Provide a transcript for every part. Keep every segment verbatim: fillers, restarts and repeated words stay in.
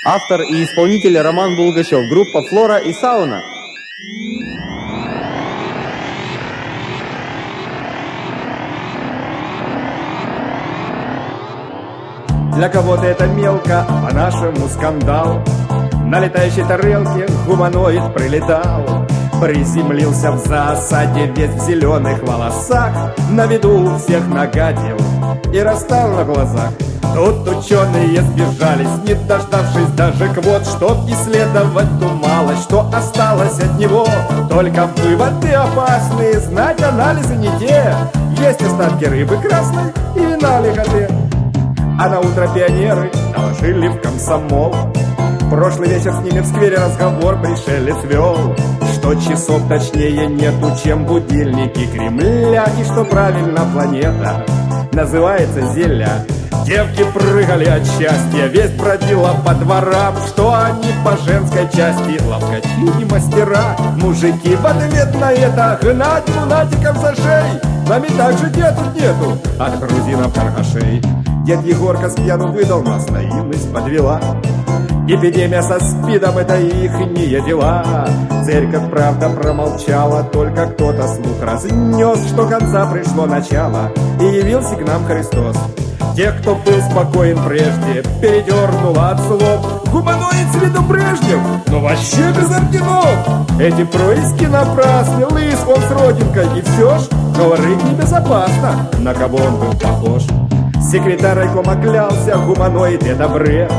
Автор и исполнитель Роман Булгачев. Группа «Флора и сауна». Для кого-то это мелко, по-нашему скандал. На летающей тарелке гуманоид прилетал, приземлился в засаде, весь в зеленых волосах, на виду всех нагадил и растал на глазах. Тут ученые сбежались, не дождавшись даже квот, чтоб исследовать ту малость, что осталось от него. Только выводы опасные, знать анализы не те. Есть остатки рыбы красной и на лихоте. А на утро пионеры доложили в комсомол. Прошлый вечер с ними в сквере разговор пришелец вел, что часов точнее нету, чем будильники Кремля, и что правильно планета называется Земля. Девки прыгали от счастья, весть бродила по дворам, что они по женской части ловкачи и мастера. Мужики в ответ на это гнать лунатиков за шеи. Нами также дету нету от грузинов каргашей. Дед Егорка с пьяну выдал нас, наивность подвела. Эпидемия со спидом — это ихние дела. Церковь, правда, промолчала, только кто-то слух разнес, что конца пришло начало, и явился к нам Христос. Тех, кто был спокоен прежде, передернуло от слов. Гуманоид с виду Брежнев, но вообще без орденов. Эти происки напрасны, лыс он с родинкой, и все ж говорить небезопасно, на кого он был похож. Секретарь райкома клялся, гуманоид — это бред.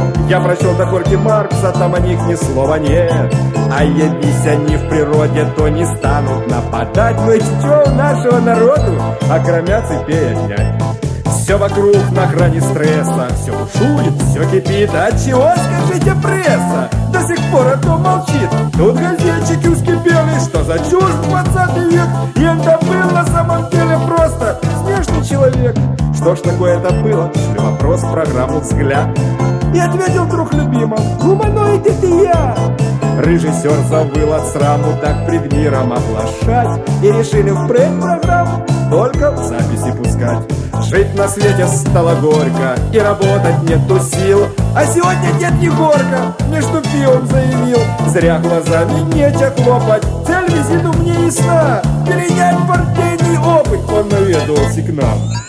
Я прочел до корки Маркса, там о них ни слова нет. А явись они в природе, то не станут нападать. Но и чё нашего народу, окромя цепей отнять? Все вокруг на грани стресса, все бушует, все кипит. Отчего, скажите, пресса до сих пор о том молчит? Тут газетчики вскипели, что за чушь двадцатый век. И это был на самом деле просто смешный человек. Что ж такое это было? Шлю вопрос в программу «Взгляд». И ответил друг любимым: гуманоид — это я. Режиссер завыл от сраму, так пред миром оплошать, и решили впредь программу только в записи пускать. Жить на свете стало горько, и работать нету сил. А сегодня дед Егорка между пивом заявил: зря глазами нечего хлопать, цель визиту мне ясна. Перенять партийный опыт, он наведывался к нам.